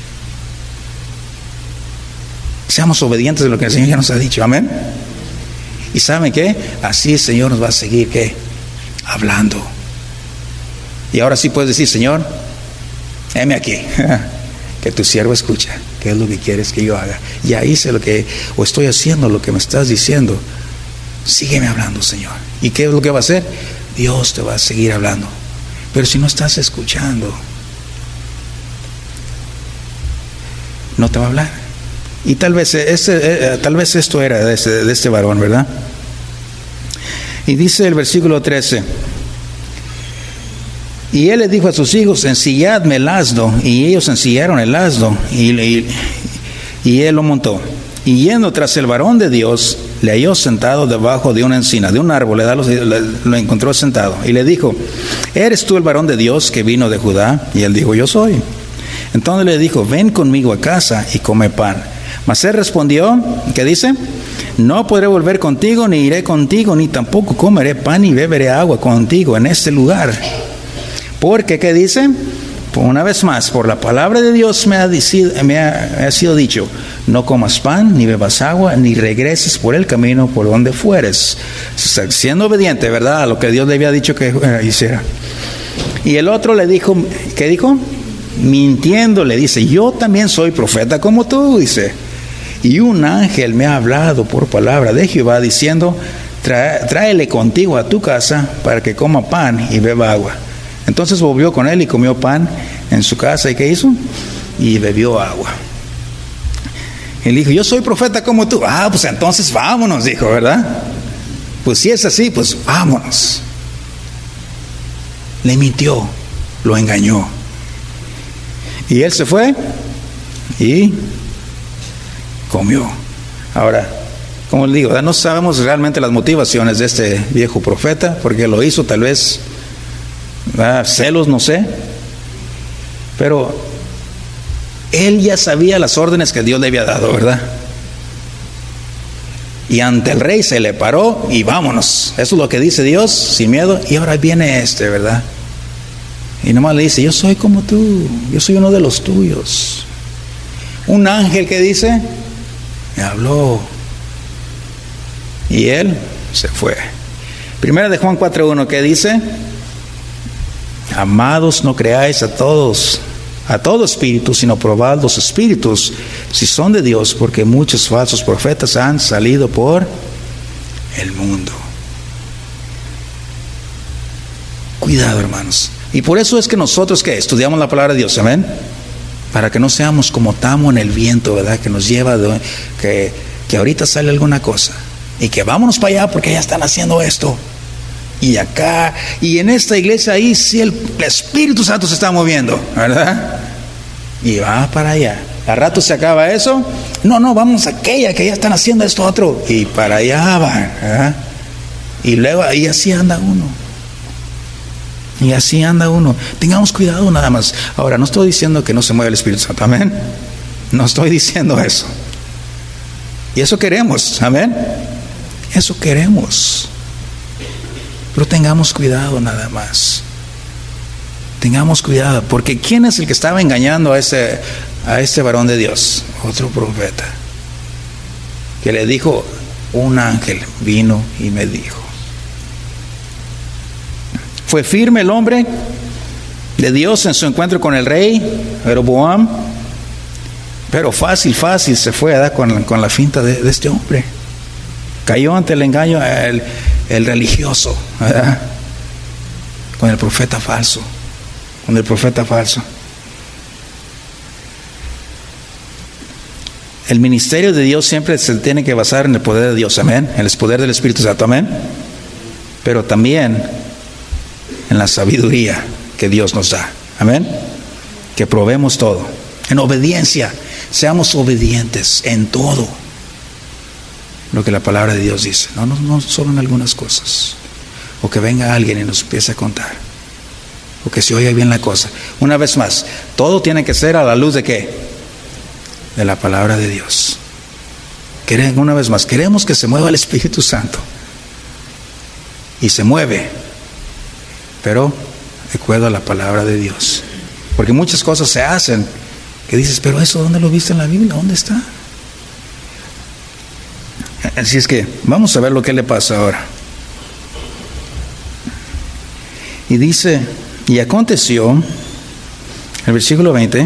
Seamos obedientes de lo que el Señor ya nos ha dicho, amén. ¿Y saben qué? Así el Señor nos va a seguir, ¿qué? Hablando. Y ahora sí puedes decir, Señor, heme aquí, que tu siervo escucha, ¿qué es lo que quieres que yo haga? Ya hice lo que, o estoy haciendo lo que me estás diciendo. Sígueme hablando, Señor. ¿Y qué es lo que va a hacer? Dios te va a seguir hablando. Pero si no estás escuchando, no te va a hablar. Y tal vez, este, tal vez esto era de este, de este varón, ¿verdad? Y dice el versículo trece, y él le dijo a sus hijos, ensilladme el asno, y ellos ensillaron el asno, y, y, y él lo montó. Y yendo tras el varón de Dios, le halló sentado debajo de una encina, de un árbol, le, le, lo encontró sentado, y le dijo, ¿eres tú el varón de Dios que vino de Judá? Y él dijo, yo soy. Entonces le dijo, ven conmigo a casa y come pan. Mas él respondió, ¿qué dice? No podré volver contigo, ni iré contigo, ni tampoco comeré pan ni beberé agua contigo en este lugar. Porque, ¿qué dice? Una vez más, por la palabra de Dios me ha, dicido, me ha, me ha sido dicho, no comas pan, ni bebas agua, ni regreses por el camino por donde fueres. Siendo obediente, ¿verdad? A lo que Dios le había dicho que eh, hiciera. Y el otro le dijo, ¿qué dijo? Mintiendo, le dice, yo también soy profeta como tú, dice. Y un ángel me ha hablado por palabra de Jehová diciendo, Trae, tráele contigo a tu casa para que coma pan y beba agua. Entonces volvió con él y comió pan en su casa. ¿Y qué hizo? Y bebió agua. Él dijo, yo soy profeta como tú. Ah, pues entonces vámonos, dijo, ¿verdad? Pues si es así, pues vámonos. Le mintió, lo engañó. Y él se fue y comió. Ahora, como les digo, no sabemos realmente las motivaciones de este viejo profeta, porque lo hizo tal vez, ¿verdad? Celos, no sé. Pero él ya sabía las órdenes que Dios le había dado, ¿verdad? Y ante el rey se le paró y vámonos. Eso es lo que dice Dios, sin miedo. Y ahora viene este, ¿verdad? Y nomás le dice, yo soy como tú, yo soy uno de los tuyos. Un ángel que dice, me habló. Y él se fue. Primera de Juan cuatro uno, ¿qué dice? Amados, no creáis a todos, a todo espíritu, sino probad los espíritus, si son de Dios, porque muchos falsos profetas han salido por el mundo. Cuidado, hermanos. Y por eso es que nosotros que estudiamos la palabra de Dios, amén, para que no seamos como tamo en el viento, ¿verdad? Que nos lleva de, que, que ahorita sale alguna cosa y que vámonos para allá porque ya están haciendo esto y acá y en esta iglesia ahí sí el, el Espíritu Santo se está moviendo, ¿verdad? Y va para allá. Al rato se acaba eso, no, no, vamos a aquella que ya están haciendo esto otro y para allá van, ¿verdad? Y luego y así anda uno. Y así anda uno. Tengamos cuidado nada más. Ahora, no estoy diciendo que no se mueva el Espíritu Santo, amén. No estoy diciendo eso. Y eso queremos, amén. Eso queremos. Pero tengamos cuidado nada más. Tengamos cuidado, porque ¿quién es el que estaba engañando a ese, a este varón de Dios? Otro profeta. Que le dijo, un ángel vino y me dijo. Fue firme el hombre de Dios en su encuentro con el rey Jeroboam, pero fácil, fácil se fue a dar con, con la finta de, de este hombre. Cayó ante el engaño el, el religioso, ¿verdad? Con el profeta falso, con el profeta falso. El ministerio de Dios siempre se tiene que basar en el poder de Dios, amén, en el poder del Espíritu Santo, amén, pero también en la sabiduría que Dios nos da, amén, que probemos todo, en obediencia, seamos obedientes en todo lo que la palabra de Dios dice, no, no, no solo en algunas cosas, o que venga alguien y nos empiece a contar, o que se oiga bien la cosa. Una vez más, todo tiene que ser a la luz de ¿qué? De la palabra de Dios. Queremos, una vez más, queremos que se mueva el Espíritu Santo, y se mueve, pero de acuerdo a la palabra de Dios, porque muchas cosas se hacen que dices, pero eso ¿dónde lo viste en la Biblia? ¿Dónde está? Así es que vamos a ver lo que le pasa ahora. Y dice, y aconteció, el versículo veinte,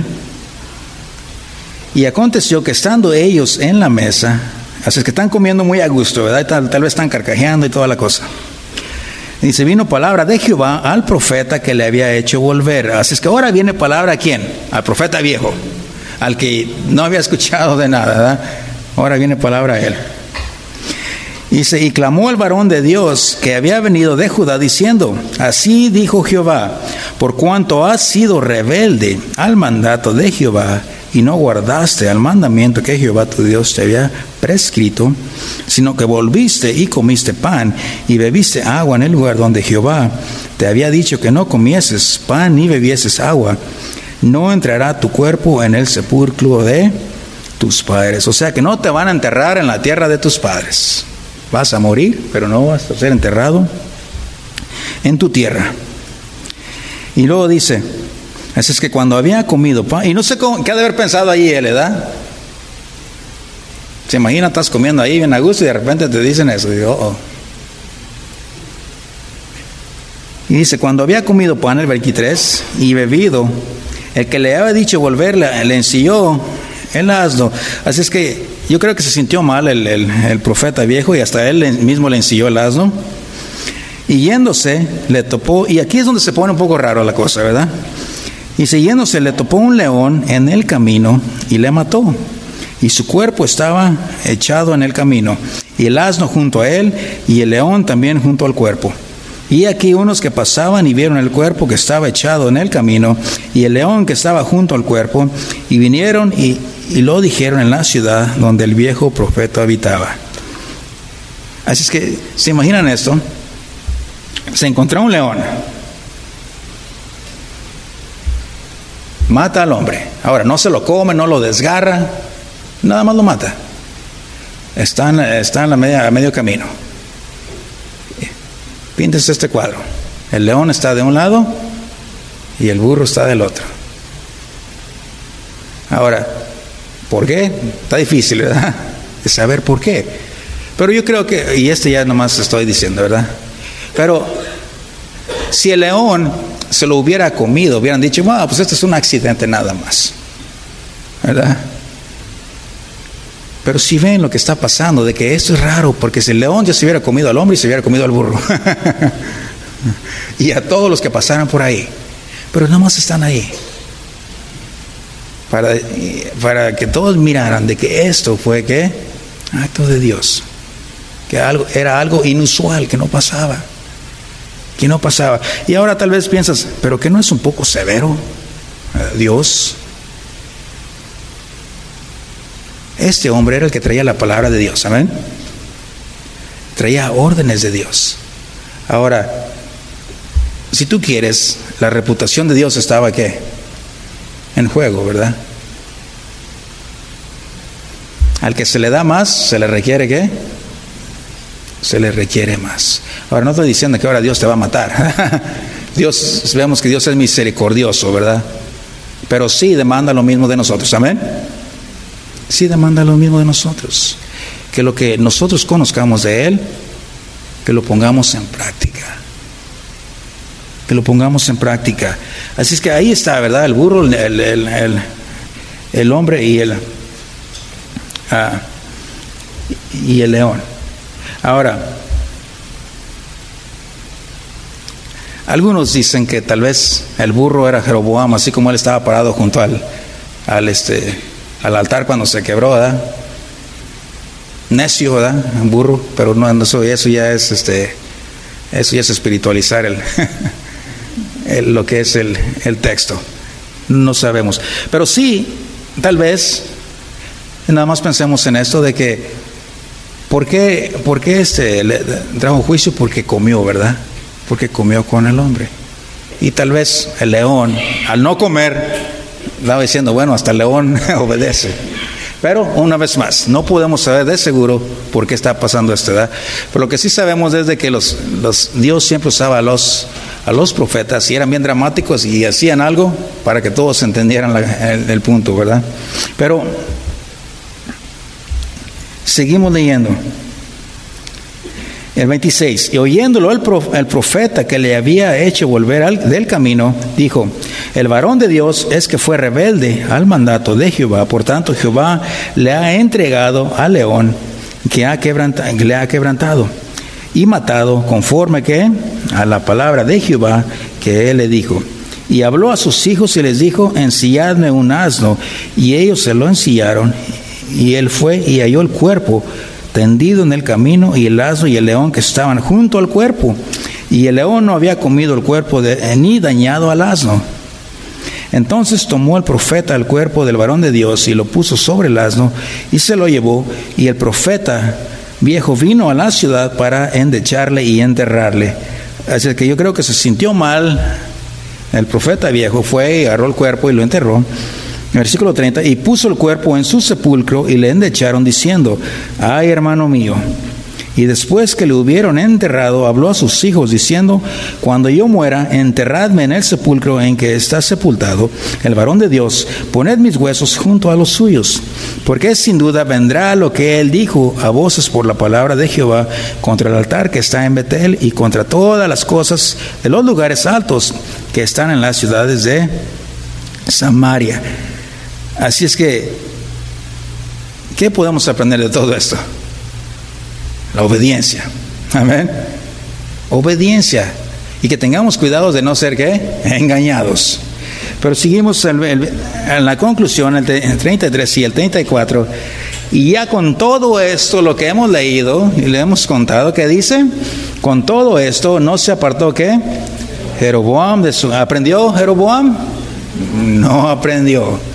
y aconteció que estando ellos en la mesa, así es que están comiendo muy a gusto, ¿verdad? Tal, tal vez están carcajeando y toda la cosa. Y dice, vino palabra de Jehová al profeta que le había hecho volver. Así es que ahora viene palabra ¿a quién? Al profeta viejo, al que no había escuchado de nada, ¿verdad? Ahora viene palabra a él. Y dice, y clamó el varón de Dios que había venido de Judá diciendo, así dijo Jehová, por cuanto has sido rebelde al mandato de Jehová, y no guardaste al mandamiento que Jehová tu Dios te había prescrito, sino que volviste y comiste pan y bebiste agua en el lugar donde Jehová te había dicho que no comieses pan ni bebieses agua, no entrará tu cuerpo en el sepulcro de tus padres. O sea que no te van a enterrar en la tierra de tus padres. Vas a morir, pero no vas a ser enterrado en tu tierra. Y luego dice, así es que cuando había comido pan, y no sé cómo, qué ha de haber pensado ahí él, ¿verdad? Se imagina, estás comiendo ahí bien a gusto y de repente te dicen eso. Y, digo, oh. y dice, cuando había comido pan, el veintitrés, y bebido, el que le había dicho volver le, le ensilló el asno. Así es que yo creo que se sintió mal el, el, el profeta viejo, y hasta él mismo le ensilló el asno. Y yéndose, le topó, y aquí es donde se pone un poco raro la cosa, ¿verdad? Y siguiéndose le topó un león en el camino y le mató, y su cuerpo estaba echado en el camino, y el asno junto a él, y el león también junto al cuerpo. Y aquí unos que pasaban y vieron el cuerpo que estaba echado en el camino, y el león que estaba junto al cuerpo, y vinieron y, y lo dijeron en la ciudad donde el viejo profeta habitaba. Así es que, ¿se imaginan esto? Se encontró un león, mata al hombre. Ahora, no se lo come, no lo desgarra, nada más lo mata. Está en, está en la media, a medio camino. Píntese este cuadro. El león está de un lado y el burro está del otro. Ahora, ¿por qué? Está difícil, ¿verdad? De saber por qué. Pero yo creo que, y este ya nomás estoy diciendo, ¿verdad? Pero si el león se lo hubiera comido, hubieran dicho, bueno, pues este es un accidente nada más, ¿verdad? Pero si ven lo que está pasando, de que esto es raro, porque si el león ya se hubiera comido al hombre y se hubiera comido al burro y a todos los que pasaran por ahí, pero nada más están ahí para, para que todos miraran de que esto fue ¿qué? Acto de Dios, que algo, era algo inusual, que no pasaba que no pasaba. Y ahora tal vez piensas, pero que no es un poco severo Dios. Este hombre era el que traía la palabra de Dios, amén, traía órdenes de Dios. Ahora, si tú quieres, la reputación de Dios estaba ¿qué? En juego, ¿verdad? Al que se le da más, se le requiere ¿qué? Se le requiere más. Ahora, no estoy diciendo que ahora Dios te va a matar. Dios, vemos que Dios es misericordioso, ¿verdad? Pero sí demanda lo mismo de nosotros, amén. Sí demanda lo mismo de nosotros, que lo que nosotros conozcamos de Él, que lo pongamos en práctica, que lo pongamos en práctica. Así es que ahí está, ¿verdad? El burro, el, el, el, el hombre y el, uh, y el león. Ahora, algunos dicen que tal vez el burro era Jeroboam, así como él estaba parado junto al, al, este, al altar cuando se quebró, ¿verdad? Necio, ¿verdad? Un burro, pero no, eso, eso ya es este, eso ya es espiritualizar el, el, lo que es el, el texto. No sabemos, pero sí, tal vez, nada más pensemos en esto de que, ¿por qué, por qué este, le trajo juicio? Porque comió, ¿verdad? Porque comió con el hombre. Y tal vez el león, al no comer, estaba diciendo, bueno, hasta el león obedece. Pero una vez más, no podemos saber de seguro por qué está pasando esto, ¿verdad? Pero lo que sí sabemos es de que los, los, Dios siempre usaba a los, a los profetas y eran bien dramáticos y hacían algo para que todos entendieran la, el, el punto, ¿verdad? Pero seguimos leyendo. El veintiséis, y oyéndolo el, prof, el profeta que le había hecho volver al, del camino, dijo, el varón de Dios es que fue rebelde al mandato de Jehová, por tanto Jehová le ha entregado al león que, ha quebranta, que le ha quebrantado y matado conforme que a la palabra de Jehová que él le dijo. Y habló a sus hijos y les dijo, ensilladme un asno, y ellos se lo ensillaron, y él fue y halló el cuerpo tendido en el camino, y el asno y el león que estaban junto al cuerpo, y el león no había comido el cuerpo de, ni dañado al asno. Entonces tomó el profeta el cuerpo del varón de Dios y lo puso sobre el asno y se lo llevó, y el profeta viejo vino a la ciudad para endecharle y enterrarle. Así que yo creo que se sintió mal el profeta viejo, fue y agarró el cuerpo y lo enterró. Versículo treinta, y puso el cuerpo en su sepulcro y le endecharon diciendo, ay hermano mío. Y después que le hubieron enterrado, habló a sus hijos diciendo, cuando yo muera, enterradme en el sepulcro en que está sepultado el varón de Dios, poned mis huesos junto a los suyos, porque sin duda vendrá lo que él dijo a voces por la palabra de Jehová contra el altar que está en Betel y contra todas las cosas de los lugares altos que están en las ciudades de Samaria. Así es que, ¿qué podemos aprender de todo esto? La obediencia. Amén. Obediencia. Y que tengamos cuidado de no ser, ¿qué? Engañados. Pero seguimos en, en, en la conclusión, el, el treinta y tres y el treinta y cuatro. Y ya con todo esto, lo que hemos leído y le hemos contado, ¿qué dice? Con todo esto, ¿no se apartó qué? Jeroboam de su... ¿Aprendió Jeroboam? No aprendió.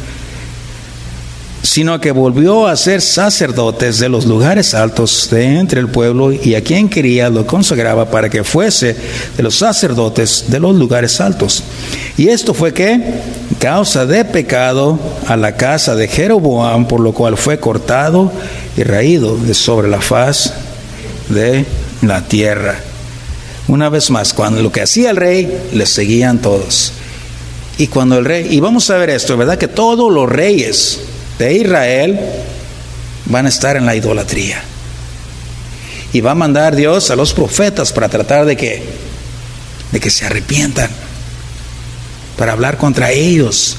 Sino que volvió a ser sacerdotes de los lugares altos de entre el pueblo, y a quien quería lo consagraba para que fuese de los sacerdotes de los lugares altos. Y esto fue que causa de pecado a la casa de Jeroboam, por lo cual fue cortado y raído de sobre la faz de la tierra. Una vez más, cuando lo que hacía el rey, le seguían todos. Y cuando el rey, y vamos a ver esto, ¿verdad? Que todos los reyes de Israel van a estar en la idolatría, y va a mandar Dios a los profetas para tratar de que de que se arrepientan, para hablar contra ellos,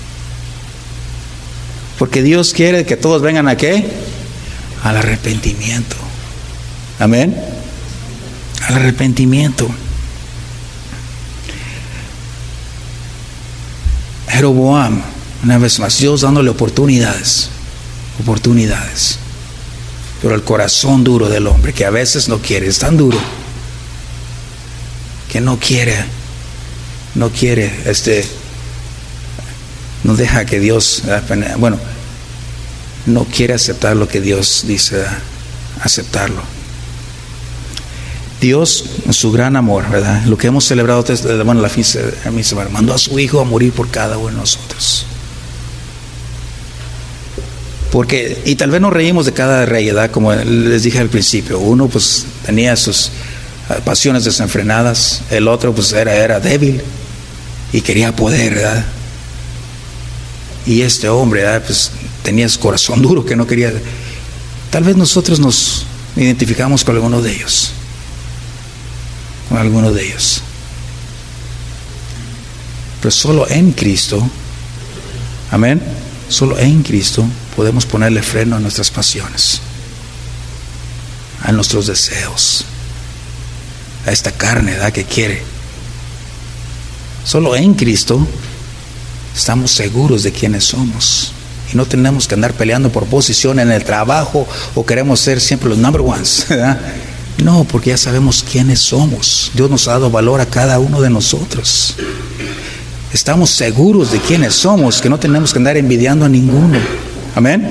porque Dios quiere que todos vengan a ¿qué? Al arrepentimiento. Amén. Al arrepentimiento. Jeroboam, una vez más, Dios dándole oportunidades, oportunidades. Pero el corazón duro del hombre, que a veces no quiere, es tan duro, que no quiere, no quiere, este, no deja que Dios, bueno, no quiere aceptar lo que Dios dice, aceptarlo. Dios, en su gran amor, ¿verdad? Lo que hemos celebrado desde, bueno, la misa, mandó a su Hijo a morir por cada uno de nosotros. Porque, y tal vez nos reímos de cada rey, ¿verdad? Como les dije al principio, uno pues tenía sus pasiones desenfrenadas, el otro pues era, era débil y quería poder, ¿verdad? Y este hombre, ¿verdad? Pues tenía su corazón duro que no quería. Tal vez nosotros nos identificamos con alguno de ellos, con alguno de ellos. Pero solo en Cristo, amén, solo en Cristo podemos ponerle freno a nuestras pasiones. a nuestros deseos, a esta carne, ¿verdad?, que quiere. Solo en Cristo estamos seguros de quiénes somos. Y no tenemos que andar peleando por posición en el trabajo o queremos ser siempre los number ones, ¿verdad? No, porque ya sabemos quiénes somos. Dios nos ha dado valor a cada uno de nosotros. Estamos seguros de quiénes somos, que no tenemos que andar envidiando a ninguno. Amén.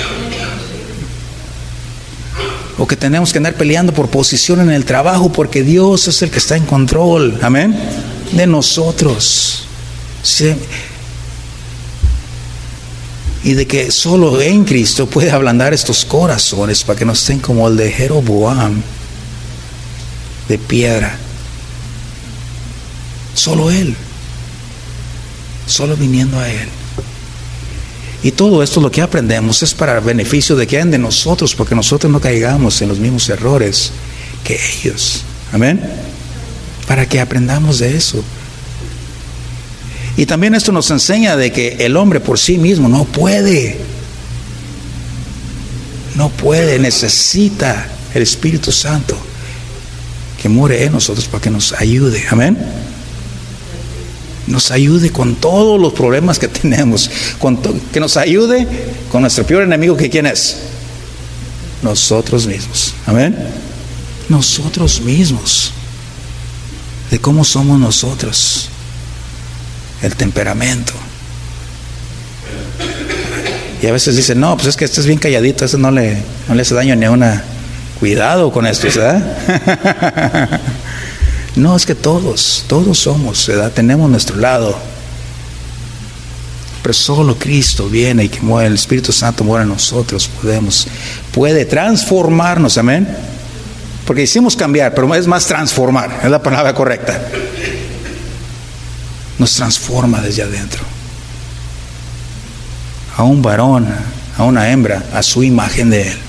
O que tenemos que andar peleando por posición en el trabajo, porque Dios es el que está en control. Amén. De nosotros. Sí. Y de que solo en Cristo puede ablandar estos corazones para que no estén como el de Jeroboam, de piedra. Solo Él. Solo viniendo a Él. Y todo esto, lo que aprendemos, es para el beneficio de quien de nosotros, porque nosotros no caigamos en los mismos errores que ellos. Amén. Para que aprendamos de eso. Y también esto nos enseña de que el hombre por sí mismo no puede. No puede, necesita el Espíritu Santo que more en nosotros para que nos ayude. Amén. Nos ayude con todos los problemas que tenemos, con to- que nos ayude con nuestro peor enemigo, que ¿quién es? Nosotros mismos. Amén. Nosotros mismos. De cómo somos nosotros. El temperamento. Y a veces dicen, no, pues es que este es bien calladito, este no le, no le hace daño ni a una. Cuidado con esto, ¿verdad? No, es que todos, todos somos, ¿verdad? Tenemos nuestro lado. Pero solo Cristo viene y que muere, el Espíritu Santo muere en nosotros, podemos, puede transformarnos, amén. Porque hicimos cambiar, pero es más transformar, es la palabra correcta. Nos transforma desde adentro. A un varón, a una hembra, a su imagen de Él.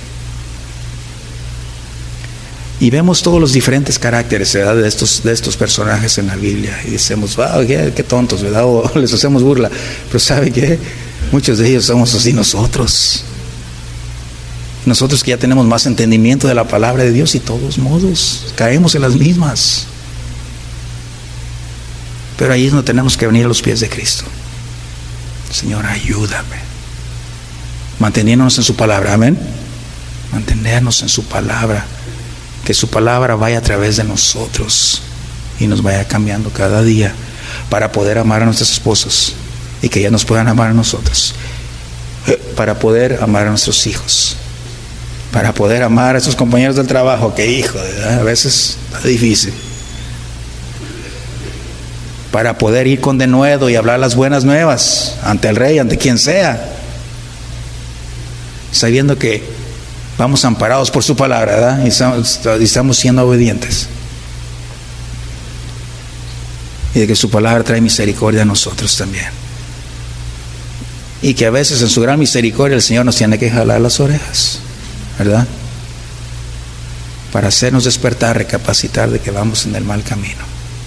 Y vemos todos los diferentes caracteres, ¿verdad?, de estos, de estos personajes en la Biblia. Y decimos, wow, qué, qué tontos, ¿verdad? O les hacemos burla. Pero ¿sabe qué? Muchos de ellos somos así nosotros. Nosotros que ya tenemos más entendimiento de la palabra de Dios, y todos modos caemos en las mismas. Pero ahí es donde tenemos que venir a los pies de Cristo. Señor, ayúdame. Manteniéndonos en su palabra, amén. Mantenernos en su palabra. Que su palabra vaya a través de nosotros y nos vaya cambiando cada día para poder amar a nuestras esposas y que ellas nos puedan amar a nosotros, para poder amar a nuestros hijos, para poder amar a esos compañeros del trabajo, que hijo, ¿verdad?, a veces es difícil, para poder ir con denuedo y hablar las buenas nuevas ante el rey, ante quien sea, sabiendo que vamos amparados por su palabra, ¿verdad? Y estamos, y estamos siendo obedientes. Y de que su palabra trae misericordia a nosotros también. Y que a veces en su gran misericordia el Señor nos tiene que jalar las orejas, ¿verdad? Para hacernos despertar, recapacitar de que vamos en el mal camino.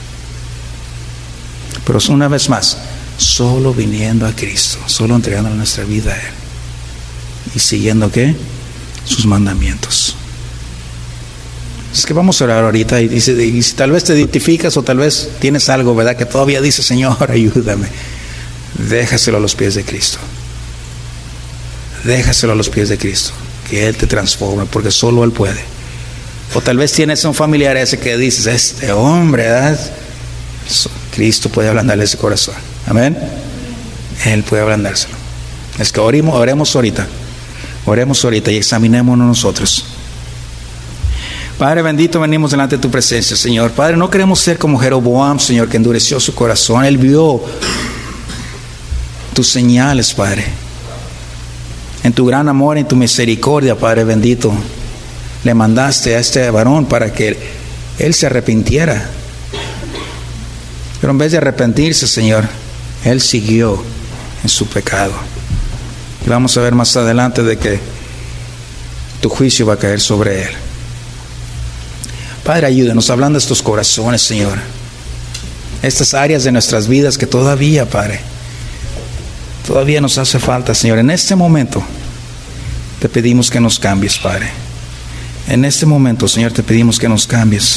Pero una vez más, solo viniendo a Cristo, solo entregando nuestra vida a Él. Y siguiendo, ¿qué? Sus mandamientos. Es que vamos a orar ahorita y, y, y si tal vez te identificas o tal vez tienes algo, ¿verdad?, que todavía dice, Señor, ayúdame, déjaselo a los pies de Cristo. Déjaselo a los pies de Cristo, que Él te transforme, porque solo Él puede. O tal vez tienes un familiar ese que dices, este hombre, ¿verdad? Cristo puede ablandarle ese corazón. Amén. Él puede ablandárselo. Es que oremos, oremos ahorita. Oremos ahorita y examinémonos nosotros. Padre bendito, venimos delante de tu presencia, Señor. Padre, no queremos ser como Jeroboam, Señor, que endureció su corazón. Él vio tus señales, Padre. En tu gran amor y en tu misericordia, Padre bendito, le mandaste a este varón para que él se arrepintiera. Pero en vez de arrepentirse, Señor, él siguió en su pecado. Y vamos a ver más adelante de que tu juicio va a caer sobre él. Padre, ayúdanos, hablando de estos corazones, Señor. Estas áreas de nuestras vidas que todavía, Padre, todavía nos hace falta, Señor. En este momento te pedimos que nos cambies, Padre. En este momento, Señor, te pedimos que nos cambies,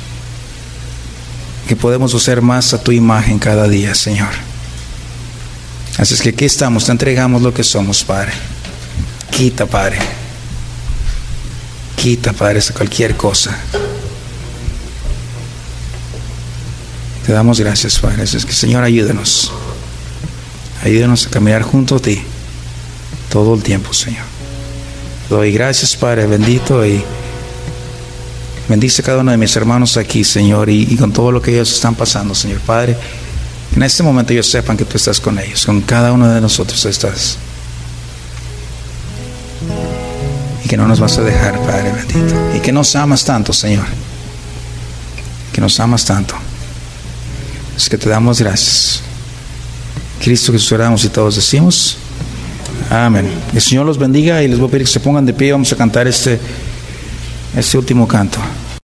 que podemos hacer más a tu imagen cada día, Señor. Así es que aquí estamos, te entregamos lo que somos, Padre. Quita, Padre. Quita, Padre, cualquier cosa. Te damos gracias, Padre. Así es que, Señor, ayúdanos. Ayúdanos a caminar junto a ti todo el tiempo, Señor. Doy gracias, Padre bendito, y bendice a cada uno de mis hermanos aquí, Señor, y, y con todo lo que ellos están pasando, Señor. Padre, en este momento ellos sepan que tú estás con ellos, con cada uno de nosotros estás. Y que no nos vas a dejar, Padre bendito. Y que nos amas tanto, Señor. Que nos amas tanto. Es que te damos gracias. Cristo Jesús oramos y todos decimos amén. El Señor los bendiga, y les voy a pedir que se pongan de pie. Vamos a cantar este, este último canto.